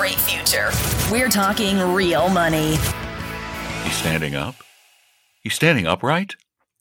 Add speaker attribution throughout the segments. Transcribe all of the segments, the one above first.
Speaker 1: bright future. We're talking real money.
Speaker 2: He's standing up? He's standing upright?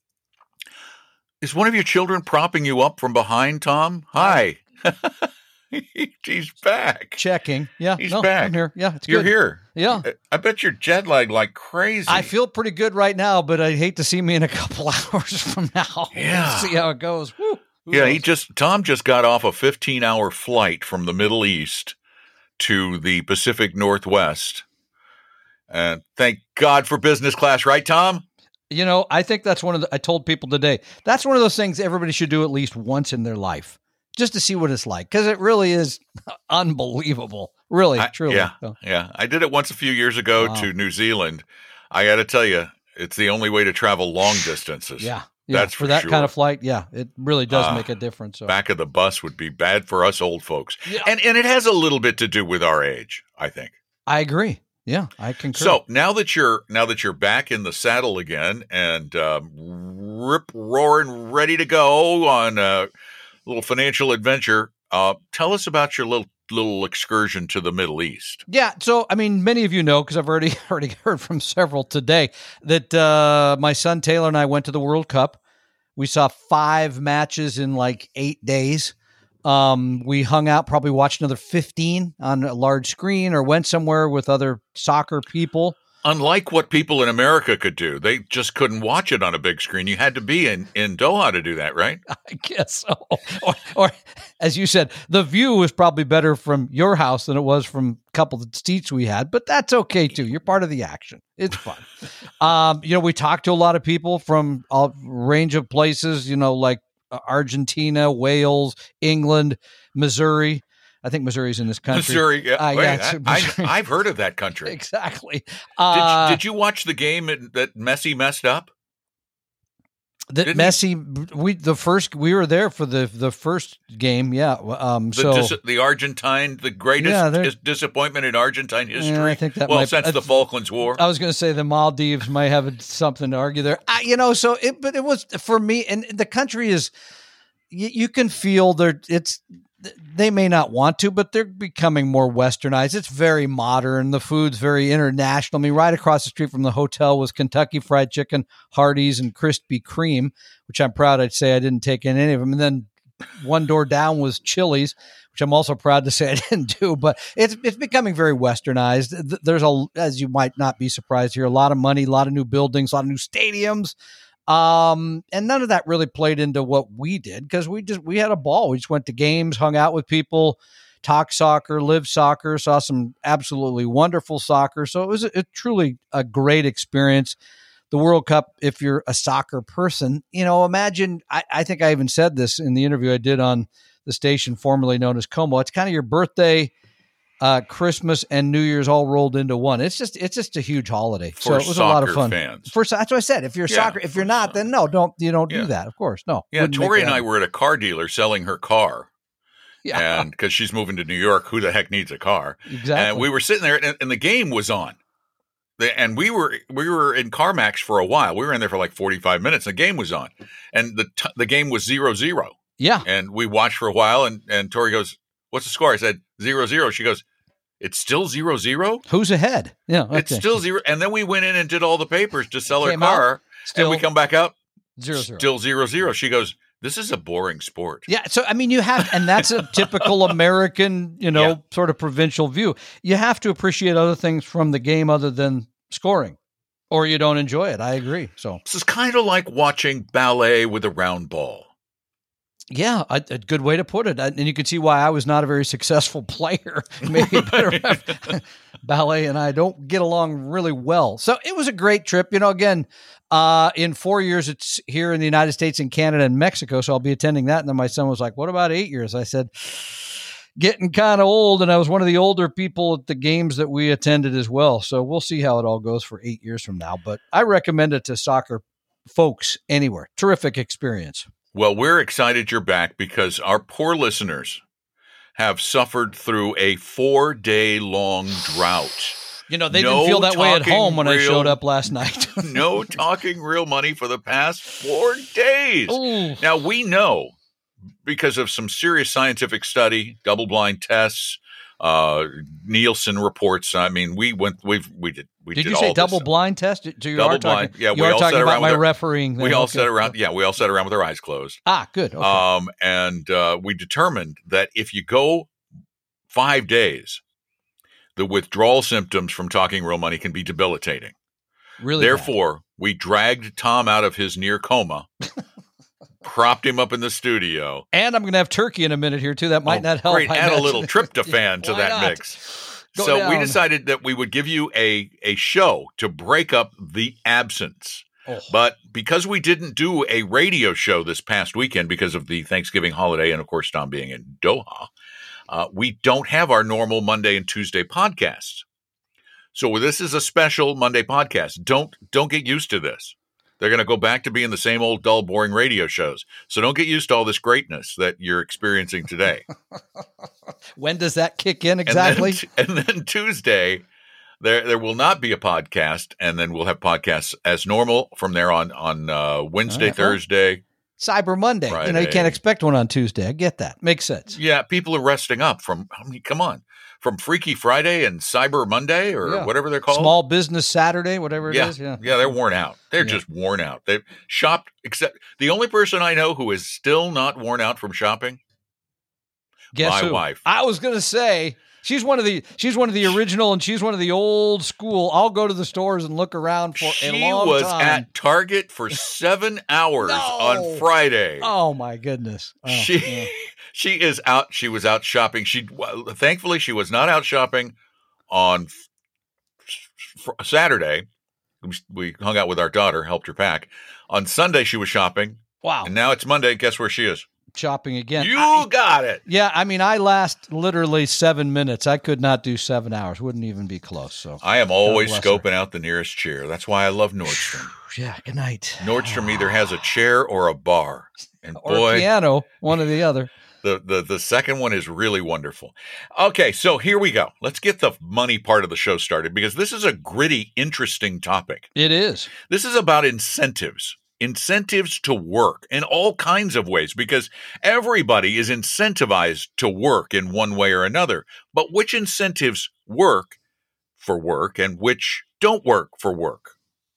Speaker 2: Is one of your children propping you up from behind, Tom? Hi. He's back.
Speaker 3: Checking. Yeah.
Speaker 2: He's back.
Speaker 3: I'm here. Yeah, it's good.
Speaker 2: You're here.
Speaker 3: Yeah.
Speaker 2: I bet you're jet lagged like crazy.
Speaker 3: I feel pretty good right now, but I hate to see me in a couple hours from now.
Speaker 2: Yeah.
Speaker 3: See how it goes. Woo.
Speaker 2: Yeah, Tom just got off a 15-hour flight from the Middle East to the Pacific Northwest. And thank God for business class, right, Tom?
Speaker 3: You know, I think that's I told people today, that's one of those things everybody should do at least once in their life, just to see what it's like, because it really is unbelievable. Really, truly.
Speaker 2: Yeah, yeah. I did it once a few years ago to New Zealand. I got to tell you, it's the only way to travel long distances.
Speaker 3: Yeah.
Speaker 2: That's
Speaker 3: for that
Speaker 2: sure.
Speaker 3: kind of flight. Yeah, it really does make a difference. So.
Speaker 2: Back of the bus would be bad for us old folks.
Speaker 3: Yeah.
Speaker 2: And it has a little bit to do with our age, I think.
Speaker 3: I agree. Yeah, I concur.
Speaker 2: So now that you're back in the saddle again and rip roaring, ready to go on a little financial adventure, tell us about your little excursion to the Middle East.
Speaker 3: Yeah, so I mean, many of you know, because I've already heard from several today, that my son Taylor and I went to the World Cup. We saw 5 matches in like 8 days. We hung out, probably watched another 15 on a large screen, or went somewhere with other soccer people.
Speaker 2: Unlike what people in America could do, they just couldn't watch it on a big screen. You had to be in Doha to do that, right?
Speaker 3: I guess so. Or as you said, the view was probably better from your house than it was from a couple of seats we had, but that's okay too. You're part of the action. It's fun. We talked to a lot of people from a range of places, like Argentina, Wales, England, Missouri. I think Missouri's in this country.
Speaker 2: Missouri, yeah.
Speaker 3: Missouri.
Speaker 2: I've heard of that country.
Speaker 3: Exactly.
Speaker 2: Did you watch the game that Messi messed up?
Speaker 3: We were there for the first game. Yeah.
Speaker 2: The Argentine, the greatest disappointment in Argentine history. Yeah,
Speaker 3: I think that
Speaker 2: since the Falklands War.
Speaker 3: I was going to say the Maldives might have something to argue there. But it was for me, and the country is. You can feel they may not want to, but they're becoming more westernized. It's very modern. The food's very international. I mean, right across the street from the hotel was Kentucky Fried Chicken, Hardee's, and Krispy Kreme, which I'm proud I'd say I didn't take in any of them. And then one door down was Chili's, which I'm also proud to say I didn't do. But it's becoming very westernized. There's as you might not be surprised here, a lot of money, a lot of new buildings, a lot of new stadiums. And none of that really played into what we did, because we had a ball. We just went to games, hung out with people, talked soccer, lived soccer, saw some absolutely wonderful soccer. So it was truly a great experience. The World Cup, if you're a soccer person, imagine, I think I even said this in the interview I did on the station formerly known as Como. It's kind of your birthday, Christmas and New Year's all rolled into one. It's just a huge holiday. So it was a lot of fun.
Speaker 2: Fans.
Speaker 3: That's what I said. If you're soccer, if you're not, then no, don't do that. Of course, no.
Speaker 2: Yeah, Tori and I were at a car dealer selling her car.
Speaker 3: Yeah,
Speaker 2: and because she's moving to New York, who the heck needs a car?
Speaker 3: Exactly.
Speaker 2: And we were sitting there, and the game was on. And we were in CarMax for a while. We were in there for like 45 minutes. The game was on, and the game was 0-0.
Speaker 3: Yeah,
Speaker 2: and we watched for a while, and Tori goes, "What's the score?" I said 0-0. She goes, "It's still 0-0?
Speaker 3: Who's ahead?" Yeah, okay.
Speaker 2: It's still 0. And then we went in and did all the papers to sell her car, and we come back out
Speaker 3: 0-0.
Speaker 2: Still 0-0. She goes, "This is a boring sport."
Speaker 3: Yeah, so I mean, you have, and that's a typical American, sort of provincial view. You have to appreciate other things from the game other than scoring, or you don't enjoy it. I agree. So
Speaker 2: this is kind of like watching ballet with a round ball.
Speaker 3: Yeah, a good way to put it. And you can see why I was not a very successful player. Maybe better. Ballet and I don't get along really well. So it was a great trip. Again, in 4 years, it's here in the United States and Canada and Mexico. So I'll be attending that. And then my son was like, "What about 8 years?" I said, getting kind of old. And I was one of the older people at the games that we attended as well. So we'll see how it all goes for 8 years from now. But I recommend it to soccer folks anywhere. Terrific experience.
Speaker 2: Well, we're excited you're back, because our poor listeners have suffered through a 4-day-long drought.
Speaker 3: They didn't feel that way at home when I showed up last night.
Speaker 2: No talking real money for the past 4 days.
Speaker 3: Ooh.
Speaker 2: Now, we know, because of some serious scientific study, double-blind tests, Nielsen reports. I mean, we did
Speaker 3: you
Speaker 2: all
Speaker 3: say
Speaker 2: this.
Speaker 3: double blind test? So you
Speaker 2: Double
Speaker 3: are talking,
Speaker 2: blind. Yeah,
Speaker 3: you
Speaker 2: we
Speaker 3: are
Speaker 2: all
Speaker 3: talking
Speaker 2: sat
Speaker 3: about
Speaker 2: around
Speaker 3: my
Speaker 2: with
Speaker 3: refereeing.
Speaker 2: we all sat around. Yeah, we all sat around with our eyes closed.
Speaker 3: Good. Okay.
Speaker 2: And we determined that if you go 5 days, the withdrawal symptoms from Talking Real Money can be debilitating.
Speaker 3: Really.
Speaker 2: Therefore, we dragged Tom out of his near coma, propped him up in the studio.
Speaker 3: And I'm going to have turkey in a minute here, too. That might not help.
Speaker 2: Great. Add a little tryptophan to that
Speaker 3: not?
Speaker 2: mix. So
Speaker 3: down.
Speaker 2: we decided that we would give you a show to break up the absence.
Speaker 3: Oh.
Speaker 2: But because we didn't do a radio show this past weekend because of the Thanksgiving holiday and, of course, Tom being in Doha, we don't have our normal Monday and Tuesday podcasts. So this is a special Monday podcast. Don't get used to this. They're going to go back to being the same old dull, boring radio shows. So don't get used to all this greatness that you're experiencing today.
Speaker 3: When does that kick in exactly?
Speaker 2: And then Tuesday, there will not be a podcast, and then we'll have podcasts as normal from there on Wednesday, Thursday.
Speaker 3: Cyber Monday.
Speaker 2: Friday.
Speaker 3: You can't expect one on Tuesday. I get that. Makes sense.
Speaker 2: Yeah, people are resting up from, come on, from Freaky Friday and Cyber Monday or whatever they're called.
Speaker 3: Small Business Saturday, whatever it is. Yeah,
Speaker 2: they're worn out. They're just worn out. They've shopped, except the only person I know who is still not worn out from shopping,
Speaker 3: Guess
Speaker 2: my
Speaker 3: who?
Speaker 2: wife.
Speaker 3: I was going to say, she's one of the original, and she's one of the old school. I'll go to the stores and look around for a long time.
Speaker 2: She was at Target for 7 hours on Friday.
Speaker 3: Oh my goodness.
Speaker 2: She is out. She was out shopping. Thankfully she was not out shopping on Saturday. We hung out with our daughter, helped her pack. On Sunday she was shopping.
Speaker 3: Wow.
Speaker 2: And now it's Monday. Guess where she is?
Speaker 3: Shopping again.
Speaker 2: You got it.
Speaker 3: Yeah, I mean, I last literally 7 minutes. I could not do 7 hours. Wouldn't even be close. So
Speaker 2: I am always scoping out the nearest chair. That's why I love Nordstrom.
Speaker 3: Yeah, good night.
Speaker 2: Nordstrom either has a chair or a bar. And
Speaker 3: or a piano, one or the other.
Speaker 2: The second one is really wonderful. Okay, so here we go. Let's get the money part of the show started because this is a gritty, interesting topic.
Speaker 3: It is.
Speaker 2: This is about incentives. Incentives to work in all kinds of ways because everybody is incentivized to work in one way or another. But which incentives work for work and which don't work for work?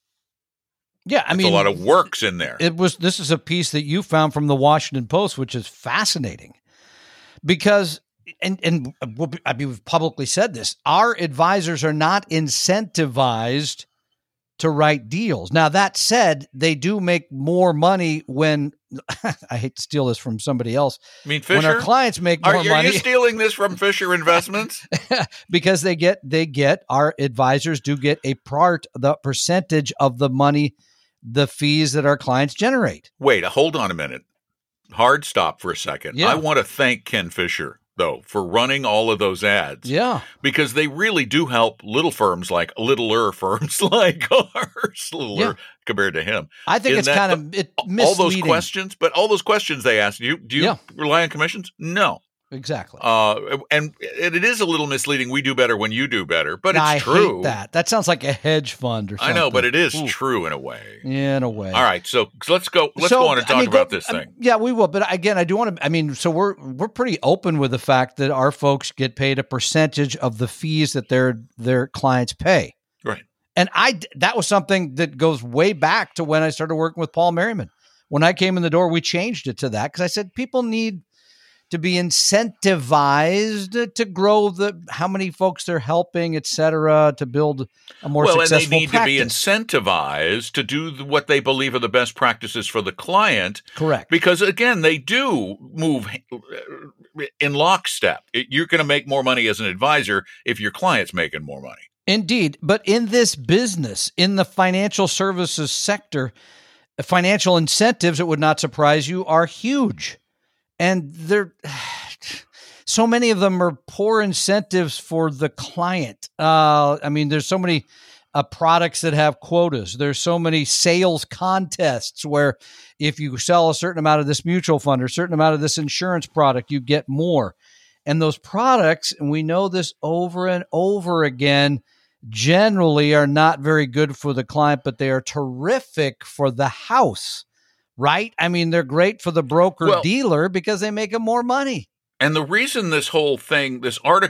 Speaker 3: Yeah, I mean,
Speaker 2: a lot of works in there.
Speaker 3: This is a piece that you found from the Washington Post, which is fascinating because, and we've publicly said this, our advisors are not incentivized to write deals. Now, that said, they do make more money when, I hate to steal this from somebody else.
Speaker 2: I mean, Fisher?
Speaker 3: When our clients make more money.
Speaker 2: Are you stealing this from Fisher Investments?
Speaker 3: Because our advisors do get the percentage of the money, the fees that our clients generate.
Speaker 2: Wait, hold on a minute. Hard stop for a second.
Speaker 3: Yeah.
Speaker 2: I want to thank Ken Fisher, though, for running all of those ads.
Speaker 3: Yeah.
Speaker 2: Because they really do help littler firms like ours, compared to him.
Speaker 3: I think it's kind of misleading.
Speaker 2: All those questions they ask you, do you rely on commissions? No.
Speaker 3: Exactly.
Speaker 2: And it is a little misleading. We do better when you do better, but it's true.
Speaker 3: I hate that. That sounds like a hedge fund or something.
Speaker 2: I know, but it is true in a way.
Speaker 3: Yeah, in a way.
Speaker 2: All right, so let's go on and talk about this thing.
Speaker 3: Yeah, we will. But again, I do want to. So we're pretty open with the fact that our folks get paid a percentage of the fees that their clients pay.
Speaker 2: Right.
Speaker 3: And that was something that goes way back to when I started working with Paul Merriman. When I came in the door, we changed it to that because I said people need to be incentivized to grow how many folks they're helping, et cetera, to build a more successful
Speaker 2: and they need
Speaker 3: practice.
Speaker 2: To be incentivized to do what they believe are the best practices for the client.
Speaker 3: Correct.
Speaker 2: Because, again, they do move in lockstep. You're going to make more money as an advisor if your client's making more money.
Speaker 3: Indeed. But in this business, in the financial services sector, financial incentives, it would not surprise you, are huge. And so many of them are poor incentives for the client. I mean, there's so many products that have quotas. There's so many sales contests where if you sell a certain amount of this mutual fund or a certain amount of this insurance product, you get more. And those products, and we know this over and over again, generally are not very good for the client, but they are terrific for the house. Right? I mean, they're great for the broker dealer because they make them more money.
Speaker 2: And the reason this whole thing, this article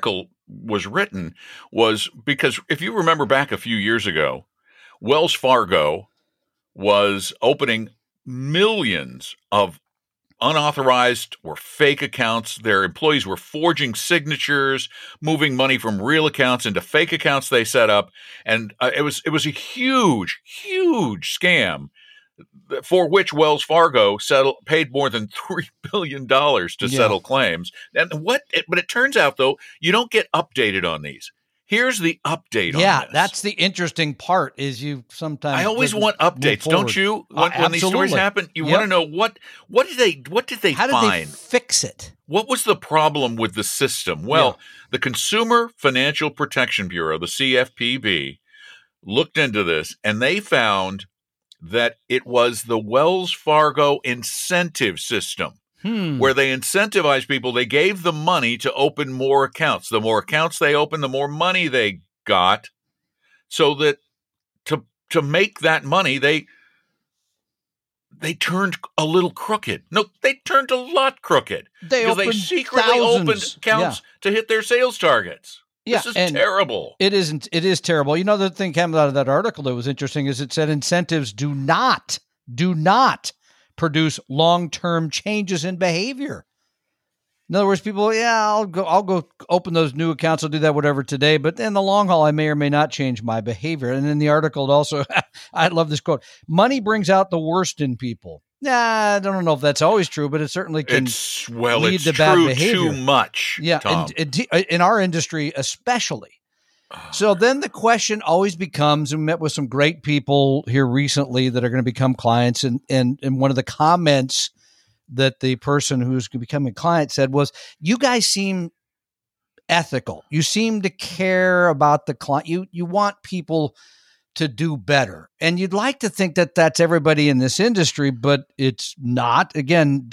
Speaker 2: was written was because if you remember back a few years ago, Wells Fargo was opening millions of unauthorized or fake accounts. Their employees were forging signatures, moving money from real accounts into fake accounts they set up, and it was a huge scam for which Wells Fargo paid more than $3 billion to settle claims. But it turns out, though, you don't get updated on these. Here's the update on this.
Speaker 3: That's the interesting part is you sometimes.
Speaker 2: I always want updates, don't you? When these stories happen, you want to know what did they
Speaker 3: How
Speaker 2: find?
Speaker 3: How did they fix it?
Speaker 2: What was the problem with the system? Well, the Consumer Financial Protection Bureau, the CFPB, looked into this, and they found that it was the Wells Fargo incentive system, where they incentivized people. They gave them money to open more accounts. The more accounts they opened, the more money they got, so that to make that money, they turned a little crooked. No, they turned a lot crooked. Because they secretly opened accounts to hit their sales targets. This is terrible.
Speaker 3: It isn't. It is terrible. You know, the thing came out of that article that was interesting is it said incentives do not produce long-term changes in behavior. In other words, people, I'll go open those new accounts. I'll do that, whatever, today. But in the long haul, I may or may not change my behavior. And in the article, it also, I love this quote: "Money brings out the worst in people." I don't know if that's always true, but it certainly can lead to bad behavior.
Speaker 2: Too much.
Speaker 3: Yeah,
Speaker 2: Tom.
Speaker 3: in our industry especially. So then the question always becomes, and we met with some great people here recently that are going to become clients, and one of the comments that the person who's becoming a client said was, "You guys seem ethical. You seem to care about the client. You want people to do better. And you'd like to think that that's everybody in this industry, but it's not. Again,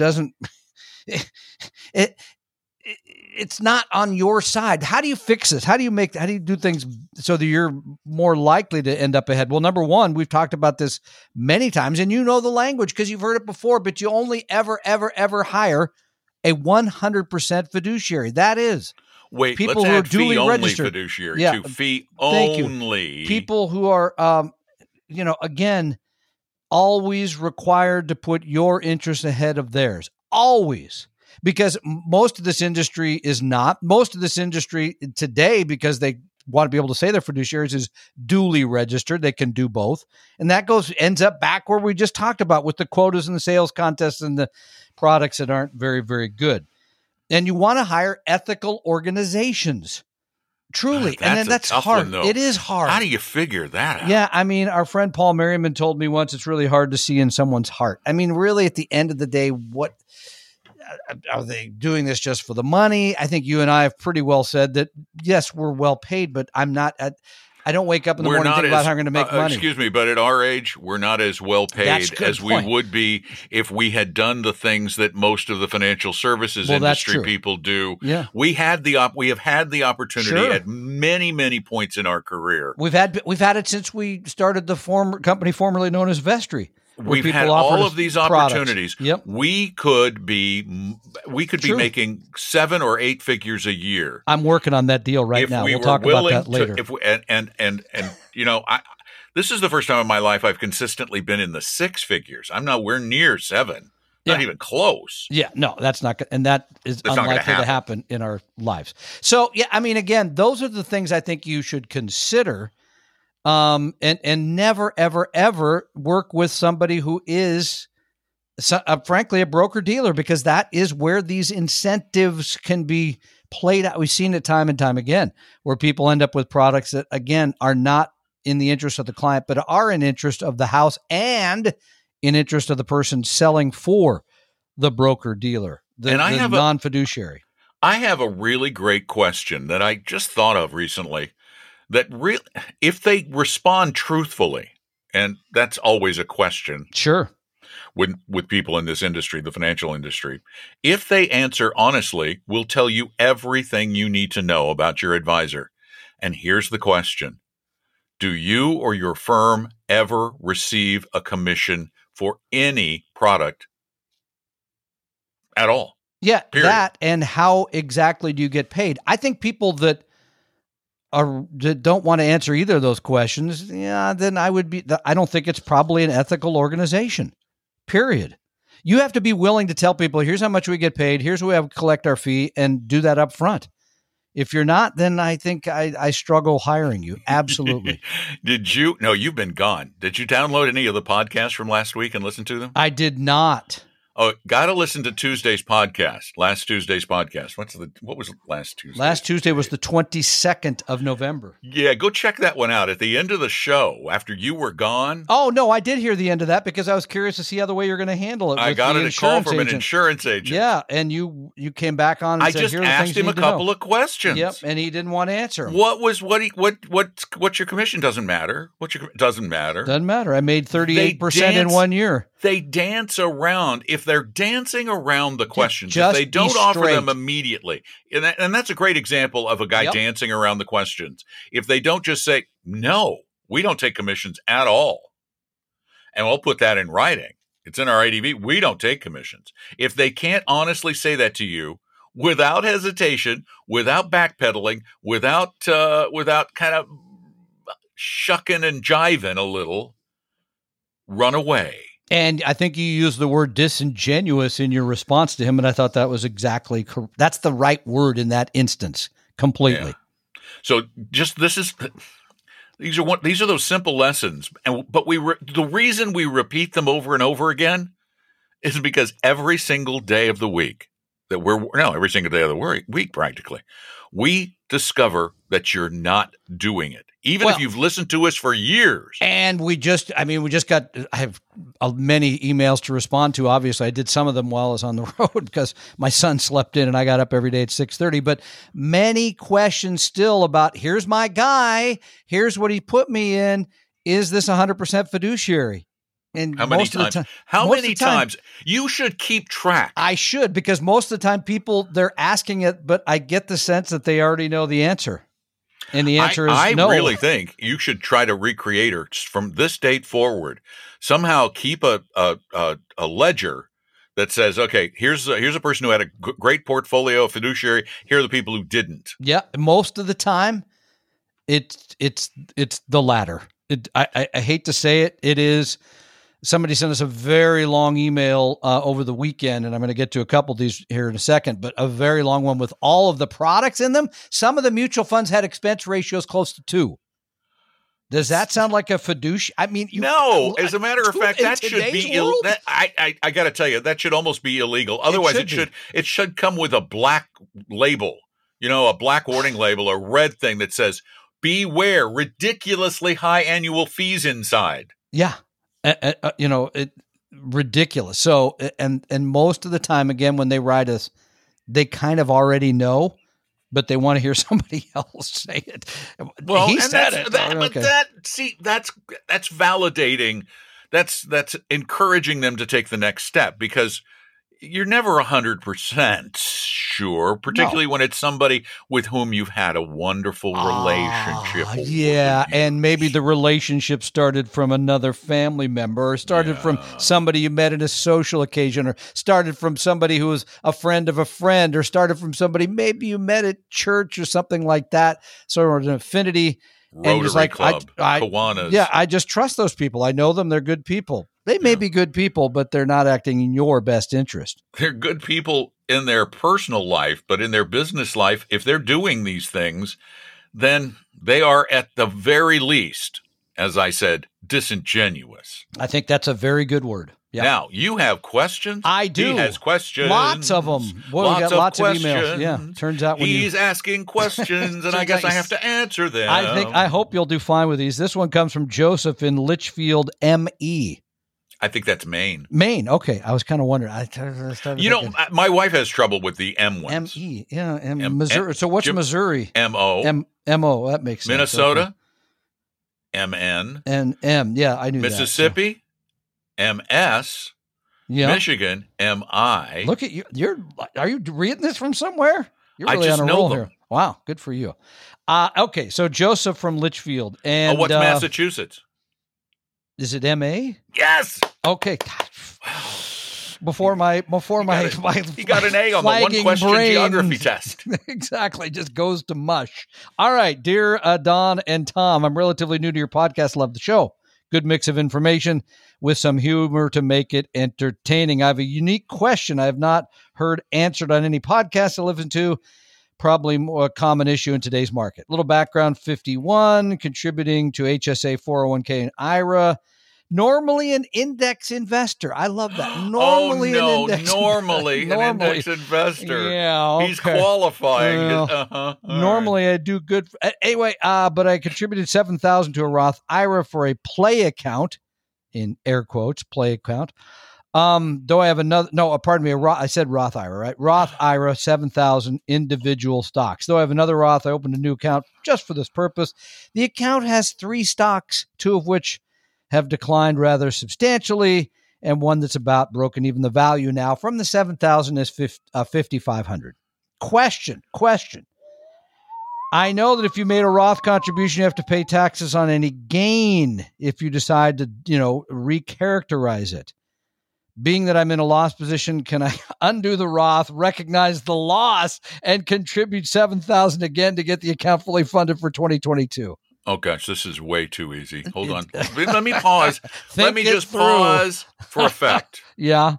Speaker 3: it's not on your side. How do you fix this? How do you do things so that you're more likely to end up ahead? Well, number one, we've talked about this many times, and you know the language because you've heard it before, but you only ever hire a 100% fiduciary. That is
Speaker 2: people who are duly registered fiduciary to fee only.
Speaker 3: People who are, again, always required to put your interest ahead of theirs. Always. Because most of this industry is not. Most of this industry today, because they want to be able to say they're fiduciaries, is duly registered. They can do both. And that ends up back where we just talked about with the quotas and the sales contests and the products that aren't very, very good. And you want to hire ethical organizations. Truly. And then that's hard. It is hard.
Speaker 2: How do you figure that out?
Speaker 3: Yeah. I mean, our friend Paul Merriman told me once, it's really hard to see in someone's heart. I mean, really, at the end of the day, what are they doing this just for the money? I think you and I have pretty well said that, yes, we're well paid, but I don't wake up in the morning and think about how I'm going to make money.
Speaker 2: Excuse me, but at our age, we're not as well paid as we would be if we had done the things that most of the financial services industry people do.
Speaker 3: Yeah.
Speaker 2: We have had the opportunity at many, many points in our career.
Speaker 3: We've had it since we started the company formerly known as Vestry.
Speaker 2: We've had all of these opportunities.
Speaker 3: Yep.
Speaker 2: We could be making 7 or 8 figures a year.
Speaker 3: I'm working on that deal right now. We'll talk about that later.
Speaker 2: This is the first time in my life I've consistently been in the 6 figures. I'm nowhere near 7. Not even close.
Speaker 3: Yeah, no, that's not good. And that is unlikely to happen in our lives. So, yeah, I mean, again, those are the things I think you should consider. And never, ever, ever work with somebody who is, frankly, a broker dealer, because that is where these incentives can be played out. We've seen it time and time again, where people end up with products that, again, are not in the interest of the client, but are in interest of the house and in interest of the person selling for the broker dealer, the non-fiduciary.
Speaker 2: I have a really great question that I just thought of recently. That if they respond truthfully, and that's always a question.
Speaker 3: Sure.
Speaker 2: With people in this industry, the financial industry, if they answer honestly, we'll tell you everything you need to know about your advisor. And here's the question. Do you or your firm ever receive a commission for any product at all?
Speaker 3: Yeah,
Speaker 2: period.
Speaker 3: That and how exactly do you get paid? I think people that don't want to answer either of those questions, yeah, then I don't think it's probably an ethical organization, period. You have to be willing to tell people, here's how much we get paid, here's where we have to collect our fee, and do that up front. If you're not, then I think I struggle hiring you. Absolutely.
Speaker 2: No, you've been gone. Did you download any of the podcasts from last week and listen to them?
Speaker 3: I did not.
Speaker 2: Oh, got to listen to Tuesday's podcast. Last Tuesday's podcast. What was last Tuesday?
Speaker 3: Last Tuesday was the 22nd of November.
Speaker 2: Yeah, go check that one out. At the end of the show, after you were gone.
Speaker 3: Oh, no, I did hear the end of that because I was curious to see how the way you're going to handle it.
Speaker 2: I got a call from an insurance agent.
Speaker 3: Yeah, and you came back on and
Speaker 2: I
Speaker 3: said,
Speaker 2: just
Speaker 3: here are the
Speaker 2: asked
Speaker 3: things you
Speaker 2: him a
Speaker 3: need to know.
Speaker 2: couple of questions.
Speaker 3: Yep, and he didn't want to answer them.
Speaker 2: What's your commission? Doesn't matter. Doesn't matter.
Speaker 3: Doesn't matter. I made 38% in 1 year.
Speaker 2: They dance around. If they're dancing around the questions,
Speaker 3: just
Speaker 2: if they don't offer
Speaker 3: straight.
Speaker 2: them immediately, and that's a great example of a guy dancing around the questions. If they don't just say, no, we don't take commissions at all, and we'll put that in writing. It's in our ADV. We don't take commissions. If they can't honestly say that to you without hesitation, without backpedaling, without kind of shucking and jiving a little, run away.
Speaker 3: And I think you used the word disingenuous in your response to him, and I thought that was exactly correct. That's the right word in that instance, completely.
Speaker 2: Yeah. So these are those simple lessons, but the reason we repeat them over and over again is because every single day of the week every single day of the week practically, we discover that you're not doing it. Even if you've listened to us for years. And
Speaker 3: I have many emails to respond to. Obviously, I did some of them while I was on the road because my son slept in and I got up every day at 6:30. But many questions still about, here's my guy, here's what he put me in. Is this 100% fiduciary? And
Speaker 2: how many times? You should keep track.
Speaker 3: I should, because most of the time they're asking it, but I get the sense that they already know the answer. And the answer is no.
Speaker 2: I really think you should try to recreate her from this date forward. Somehow keep a ledger that says, okay, here's a person who had a great portfolio of fiduciary. Here are the people who didn't.
Speaker 3: Yeah, most of the time, it's the latter. I hate to say it. It is. Somebody sent us a very long email over the weekend, and I'm going to get to a couple of these here in a second, but a very long one with all of the products in them. Some of the mutual funds had expense ratios close to 2. Does that sound like a fiduciary? I mean,
Speaker 2: no. As a matter of fact, that should be I got to tell you, that should almost be illegal. Otherwise, it should come with a black label, a black warning label, a red thing that says, "Beware, ridiculously high annual fees inside."
Speaker 3: Yeah. Ridiculous. So, and most of the time, again, when they write us, they kind of already know, but they want to hear somebody else say it.
Speaker 2: Well,
Speaker 3: he said it.
Speaker 2: That's validating. That's encouraging them to take the next step, because you're never 100% sure, particularly when it's somebody with whom you've had a wonderful relationship.
Speaker 3: Yeah, and maybe the relationship started from another family member, or started from somebody you met at a social occasion, or started from somebody who was a friend of a friend, or started from somebody maybe you met at church or something like that, sort of an affinity.
Speaker 2: Rotary Club, Kiwanis.
Speaker 3: Yeah, I just trust those people. I know them. They're good people. They may be good people, but they're not acting in your best interest.
Speaker 2: They're good people in their personal life, but in their business life, if they're doing these things, then they are at the very least, as I said, disingenuous.
Speaker 3: I think that's a very good word. Yep.
Speaker 2: Now, you have questions.
Speaker 3: I do.
Speaker 2: He has questions.
Speaker 3: Lots of them. Boy, we got lots of emails. Yeah. Turns out
Speaker 2: he's asking questions, and I guess I have to answer them.
Speaker 3: I hope you'll do fine with these. This one comes from Joseph in Litchfield, ME.
Speaker 2: I think that's Maine.
Speaker 3: Maine. Okay. I was kind of wondering.
Speaker 2: My wife has trouble with the M ones.
Speaker 3: ME. Yeah. Missouri. So what's Missouri?
Speaker 2: MO.
Speaker 3: MO. That makes sense.
Speaker 2: Minnesota. Okay. MN.
Speaker 3: And M. Yeah, I knew
Speaker 2: Mississippi.
Speaker 3: that.
Speaker 2: MS.
Speaker 3: Yeah.
Speaker 2: Michigan. MI.
Speaker 3: Look at you. Are you reading this from somewhere? You're really
Speaker 2: I just
Speaker 3: on a
Speaker 2: know
Speaker 3: roll
Speaker 2: them.
Speaker 3: here. Wow. Good for you. Okay. So Joseph from Litchfield. And
Speaker 2: what's Massachusetts?
Speaker 3: Is it MA?
Speaker 2: Yes.
Speaker 3: Okay. before my
Speaker 2: He got an A on the one
Speaker 3: flagging
Speaker 2: question
Speaker 3: brain.
Speaker 2: geography test.
Speaker 3: Exactly, just goes to mush. All right, dear Don and Tom, I'm relatively new to your podcast. Love the show. Good mix of information with some humor to make it entertaining. I have a unique question I have not heard answered on any podcast I listen to. Probably more a common issue in today's market. Little background: 51, contributing to HSA, 401k, and IRA. Normally an index investor. I love that. Normally an index
Speaker 2: normally
Speaker 3: investor.
Speaker 2: an index investor.
Speaker 3: Yeah, okay.
Speaker 2: He's qualifying.
Speaker 3: Well,
Speaker 2: All
Speaker 3: normally I do good. Anyway, but I contributed $7,000 to a Roth IRA for a play account, in air quotes, play account. Though I have another, pardon me, I said Roth IRA, right? Roth IRA, 7,000 individual stocks. Though I have another Roth, I opened a new account just for this purpose. The account has 3 stocks, 2 of which have declined rather substantially, and one that's about broken even. The value now from the 7,000 is 5,500. Question. I know that if you made a Roth contribution, you have to pay taxes on any gain if you decide to, recharacterize it. Being that I'm in a loss position, can I undo the Roth, recognize the loss, and contribute $7,000 again to get the account fully funded for 2022?
Speaker 2: Oh, gosh, this is way too easy. Hold on. Let me pause. Let me just
Speaker 3: through.
Speaker 2: pause for effect.
Speaker 3: Yeah.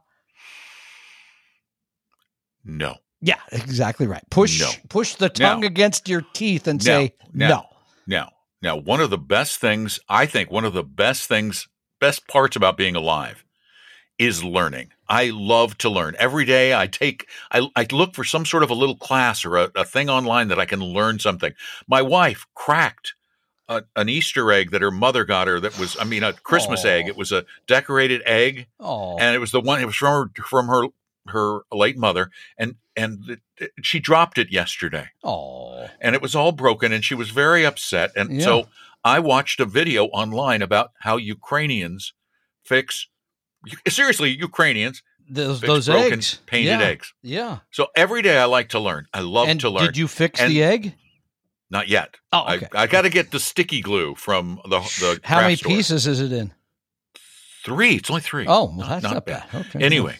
Speaker 2: No.
Speaker 3: Yeah, exactly right. Push the tongue against your teeth and say no.
Speaker 2: Now, one of the best things, I think best parts about being alive is learning. I love to learn. Every day I look for some sort of a little class or a thing online that I can learn something. My wife cracked an Easter egg that her mother got her that was, a Christmas egg. It was a decorated egg. And it was from her late mother. And she dropped it yesterday. And it was all broken and she was very upset. And so I watched a video online about how Ukrainians fix Ukrainians
Speaker 3: those
Speaker 2: broken,
Speaker 3: eggs,
Speaker 2: painted eggs.
Speaker 3: Yeah.
Speaker 2: So every day I like to learn. I love to learn.
Speaker 3: Did you fix the egg?
Speaker 2: Not yet.
Speaker 3: Oh, okay.
Speaker 2: I got to get the sticky glue from the
Speaker 3: How many
Speaker 2: store.
Speaker 3: pieces is it in?
Speaker 2: 3. It's only 3.
Speaker 3: Oh, well, that's not bad. Okay.
Speaker 2: Anyway,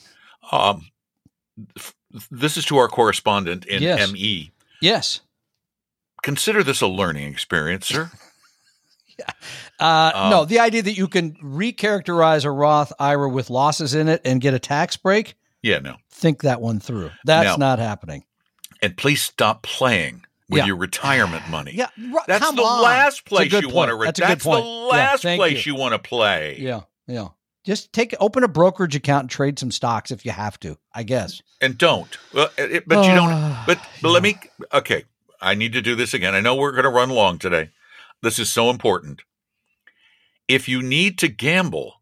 Speaker 2: this is to our correspondent in ME.
Speaker 3: Yes.
Speaker 2: Consider this a learning experience, sir.
Speaker 3: No, the idea that you can recharacterize a Roth IRA with losses in it and get a tax break.
Speaker 2: Yeah, no.
Speaker 3: Think that one through. That's not happening.
Speaker 2: And please stop playing with your retirement money.
Speaker 3: Yeah,
Speaker 2: that's the last place you want to. That's the last place you want to play.
Speaker 3: Yeah. Just open a brokerage account and trade some stocks if you have to. I guess.
Speaker 2: And don't. But you don't. But let me. Okay, I need to do this again. I know we're going to run long today. This is so important. If you need to gamble,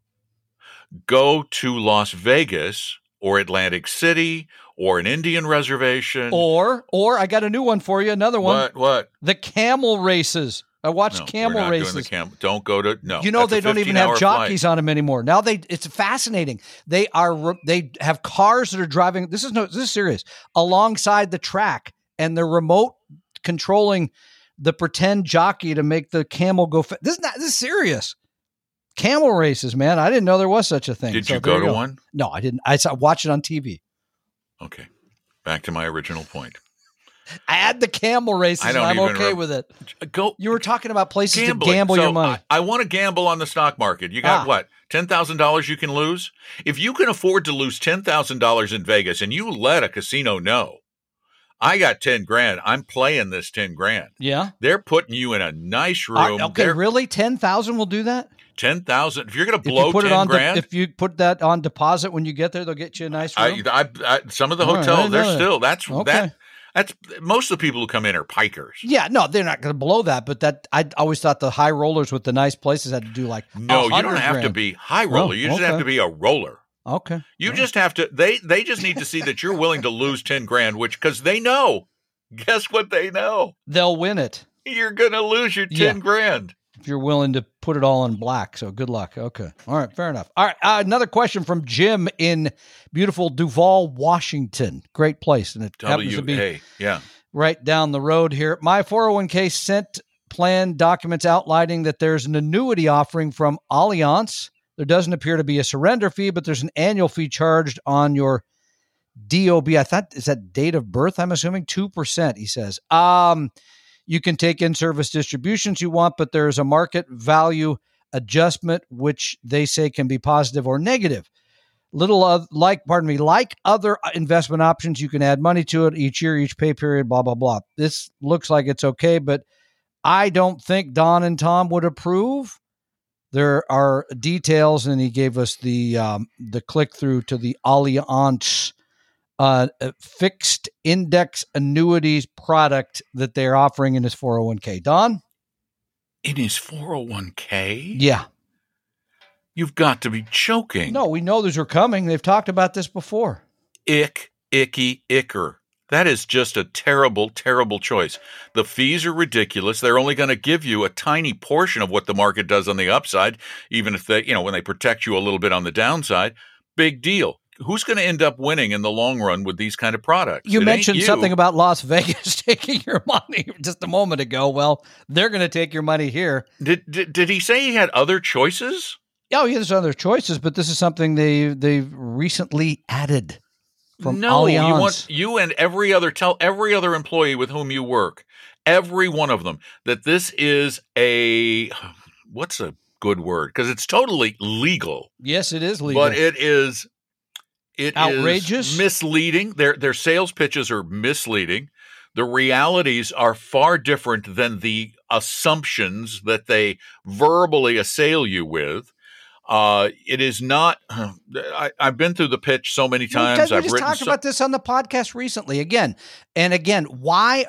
Speaker 2: go to Las Vegas or Atlantic City or an Indian reservation.
Speaker 3: Or I got a new one for you, another one.
Speaker 2: What?
Speaker 3: The camel races. I watched camel races.
Speaker 2: Don't go to, no.
Speaker 3: They don't even have jockeys on them anymore. Now it's fascinating. They have cars that are driving, this is serious, alongside the track, and they're remote controlling the pretend jockey to make the camel go fast. This is serious. Camel races, man. I didn't know there was such a thing.
Speaker 2: Did you go to one?
Speaker 3: No, I didn't. I watched it on TV.
Speaker 2: Okay. Back to my original point.
Speaker 3: I had the camel races, and I'm okay with it. You were talking about places to gamble your money.
Speaker 2: I want to gamble on the stock market. You got what? $10,000 you can lose? If you can afford to lose $10,000 in Vegas and you let a casino know, I got 10 grand. I'm playing this 10 grand.
Speaker 3: Yeah.
Speaker 2: They're putting you in a nice room.
Speaker 3: Okay, really? 10,000 will do that?
Speaker 2: 10,000. If you're going to blow 10 grand.
Speaker 3: If you put that on deposit when you get there, they'll get you a nice room.
Speaker 2: Some of the hotels, they're still, that's most of the people who come in are pikers.
Speaker 3: Yeah, no, they're not going to blow that. But I always thought the high rollers with the nice places had to do like
Speaker 2: No, you don't have to be high roller. You just have to be a roller.
Speaker 3: Okay.
Speaker 2: You just have to, they just need to see that you're willing to lose 10 grand, because they know. Guess what they know?
Speaker 3: They'll win it.
Speaker 2: You're going to lose your 10 grand.
Speaker 3: If you're willing to put it all in black. So good luck. Okay. All right. Fair enough. All right. Another question from Jim in beautiful Duval, Washington. Great place. And it happens to be right down the road here. My 401k sent plan documents outlining that there's an annuity offering from Allianz There doesn't appear to be a surrender fee, but there's an annual fee charged on your DOB. I thought, is that date of birth? I'm assuming 2%, he says. You can take in-service distributions you want, but there's a market value adjustment, which they say can be positive or negative. Like other investment options, you can add money to it each year, each pay period, blah, blah, blah. This looks like it's okay, but I don't think Don and Tom would approve. There are details, and he gave us the click through to the Allianz fixed index annuities product that they're offering in his 401k. Don?
Speaker 2: In his 401k?
Speaker 3: Yeah.
Speaker 2: You've got to be joking.
Speaker 3: No, we know those are coming. They've talked about this before.
Speaker 2: Icker. That is just a terrible, terrible choice. The fees are ridiculous. They're only going to give you a tiny portion of what the market does on the upside, even if they, when they protect you a little bit on the downside. Big deal. Who's going to end up winning in the long run with these kind of products?
Speaker 3: You mentioned something about Las Vegas taking your money just a moment ago. Well, they're going to take your money here.
Speaker 2: Did he say he had other choices?
Speaker 3: Oh, yeah, there's other choices, but this is something they've recently added from Allianz.
Speaker 2: You and tell every other employee with whom you work, every one of them, that this is what's a good word? Because it's totally legal.
Speaker 3: Yes, it is legal.
Speaker 2: But it is
Speaker 3: outrageous,
Speaker 2: misleading. Their sales pitches are misleading. The realities are far different than the assumptions that they verbally assail you with. It is not. I've been through the pitch so many times.
Speaker 3: We just talked about this on the podcast recently again and again. Why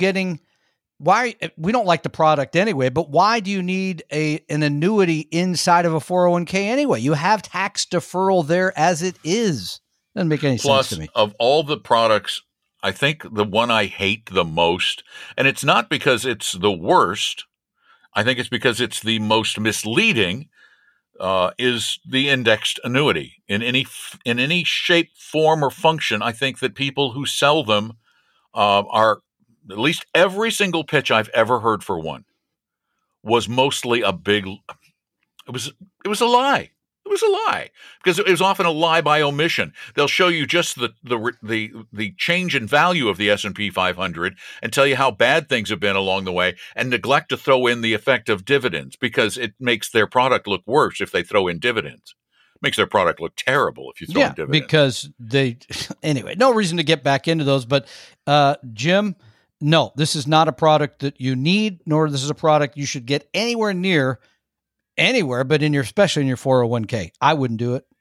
Speaker 3: we don't like the product anyway, but why do you need an annuity inside of a 401k anyway? You have tax deferral there as it is. Doesn't make any sense to me.
Speaker 2: Plus, of all the products, I think the one I hate the most, and it's not because it's the worst, I think it's because it's the most misleading, is the indexed annuity. In any shape, form, or function, I think that people who sell them are, at least every single pitch I've ever heard for one was mostly it was a lie. It was a lie because it was often a lie by omission. They'll show you just the change in value of the S&P 500 and tell you how bad things have been along the way, and neglect to throw in the effect of dividends because it makes their product look worse if they throw in dividends. It makes their product look terrible if you throw in dividends.
Speaker 3: Because anyway, no reason to get back into those. But Jim, no, this is not a product that you need, nor this is a product you should get anywhere, but especially in your 401k. I wouldn't do it.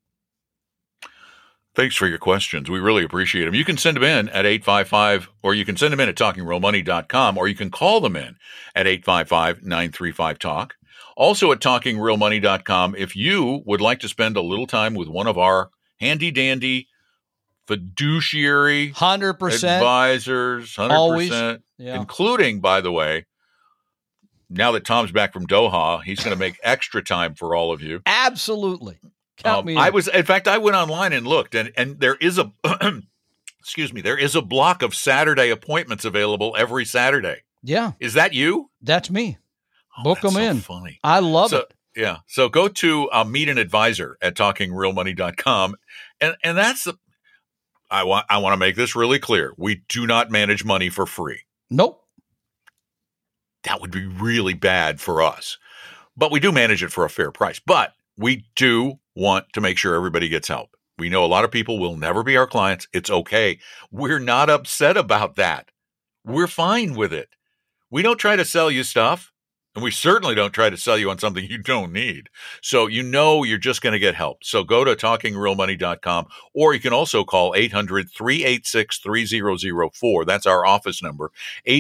Speaker 2: Thanks for your questions. We really appreciate them. You can send them in at 855, or you can send them in at talkingrealmoney.com, or you can call them in at 855-935-TALK. Also at talkingrealmoney.com, if you would like to spend a little time with one of our handy-dandy fiduciary
Speaker 3: 100%
Speaker 2: advisors, 100%,
Speaker 3: always,
Speaker 2: including, by the way, now that Tom's back from Doha, he's going to make extra time for all of you.
Speaker 3: Absolutely. Count me in.
Speaker 2: I went online and looked, and there is a, there is a block of Saturday appointments available every Saturday.
Speaker 3: Yeah.
Speaker 2: Is that you?
Speaker 3: That's me. Book them in.
Speaker 2: Funny.
Speaker 3: I love it.
Speaker 2: Yeah. So go to meet an advisor at talkingrealmoney.com. And that's I want to make this really clear. We do not manage money for free.
Speaker 3: Nope.
Speaker 2: That would be really bad for us. But we do manage it for a fair price. But we do want to make sure everybody gets help. We know a lot of people will never be our clients. It's okay. We're not upset about that. We're fine with it. We don't try to sell you stuff, and we certainly don't try to sell you on something you don't need. So you're just going to get help. So go to talkingrealmoney.com, or you can also call 800-386-3004. That's our office number,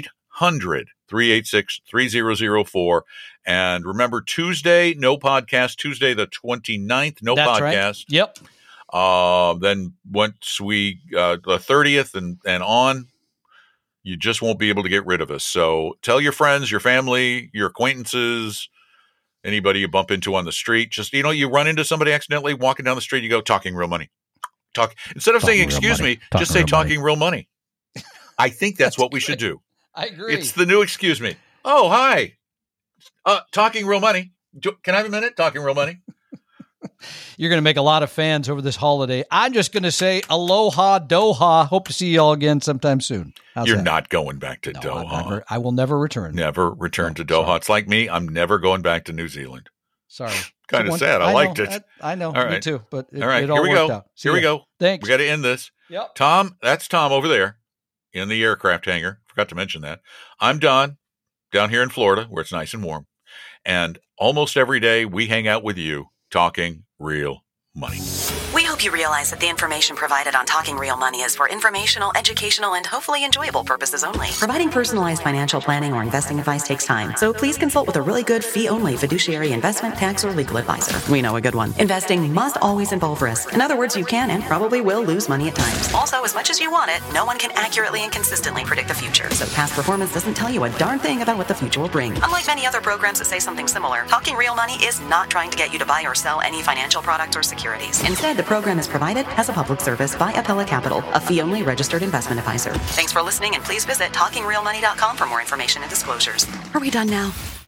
Speaker 2: 800-386-3004. And remember, Tuesday, no podcast. Tuesday, the 29th, no
Speaker 3: That's
Speaker 2: podcast.
Speaker 3: Right. Yep.
Speaker 2: Then once the 30th and on, you just won't be able to get rid of us. So tell your friends, your family, your acquaintances, anybody you bump into on the street. Just, you run into somebody accidentally walking down the street, you go, Talking Real Money. Instead of saying, excuse me, just say Talking Real Money. I think that's what we should do.
Speaker 3: I agree.
Speaker 2: It's the new excuse me. Oh, hi. Talking Real Money. Can I have a minute? Talking Real Money.
Speaker 3: You're going to make a lot of fans over this holiday. I'm just going to say aloha Doha. Hope to see you all again sometime soon. How's
Speaker 2: You're
Speaker 3: that?
Speaker 2: not going back to Doha.
Speaker 3: I will never return.
Speaker 2: Never return to Doha.
Speaker 3: Sorry.
Speaker 2: It's like me. I'm never going back to New Zealand.
Speaker 3: Sorry.
Speaker 2: Kind of sad. I liked it.
Speaker 3: I know.
Speaker 2: All right.
Speaker 3: Me too. But
Speaker 2: All right.
Speaker 3: it all
Speaker 2: Here we
Speaker 3: worked
Speaker 2: go.
Speaker 3: out.
Speaker 2: Here we go.
Speaker 3: Thanks.
Speaker 2: We got to end this.
Speaker 3: Yep.
Speaker 2: Tom, that's Tom over there in the aircraft hangar. Forgot to mention that. I'm Don down here in Florida where it's nice and warm. And almost every day we hang out with you talking real money.
Speaker 4: We hope you realize that the information provided on Talking Real Money is for informational, educational, and hopefully enjoyable purposes only. Providing personalized financial planning or investing advice takes time, so please consult with a really good fee-only fiduciary investment, tax, or legal advisor. We know a good one. Investing must always involve risk. In other words, you can and probably will lose money at times. Also, as much as you want it, no one can accurately and consistently predict the future, so past performance doesn't tell you a darn thing about what the future will bring. Unlike many other programs that say something similar, Talking Real Money is not trying to get you to buy or sell any financial products or securities. Instead, the program is provided as a public service by Apella Capital, a fee-only registered investment advisor. Thanks for listening, and please visit TalkingRealMoney.com for more information and disclosures. Are we done now?